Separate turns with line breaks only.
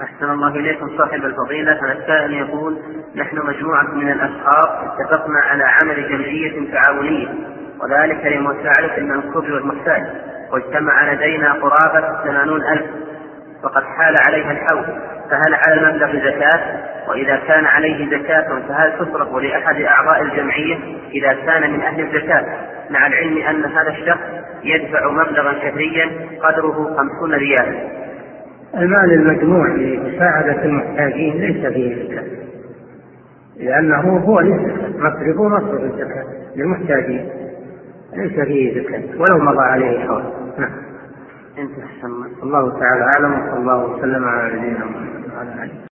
أحسن الله إليكم صاحب الفضيلة. السائل يقول: نحن مجموعة من الأشخاص اتفقنا على عمل جمعية تعاونية، وذلك لمساعدة المنكوب والمحتاج، واجتمع لدينا قرابة 80,000، وقد حال عليها الحول، فهل على المبلغ زكاة؟ وإذا كان عليه زكاة فهل تصرف لأحد أعضاء الجمعية إذا كان من أهل الزكاة، مع العلم أن هذا الشخص يدفع مبلغا شهريا قدره 50 ريالا؟
المال المجموع لمساعدة المحتاجين ليس فيه زكاة، لأنه هو للزكاة، مصرفه مصرف الزكاة للمحتاجين، ليس فيه زكاة ولو مضى عليه حول. نعم.
انت الله
تعالى أعلم، وصلى الله وسلم على نبينا محمد وعلى آله.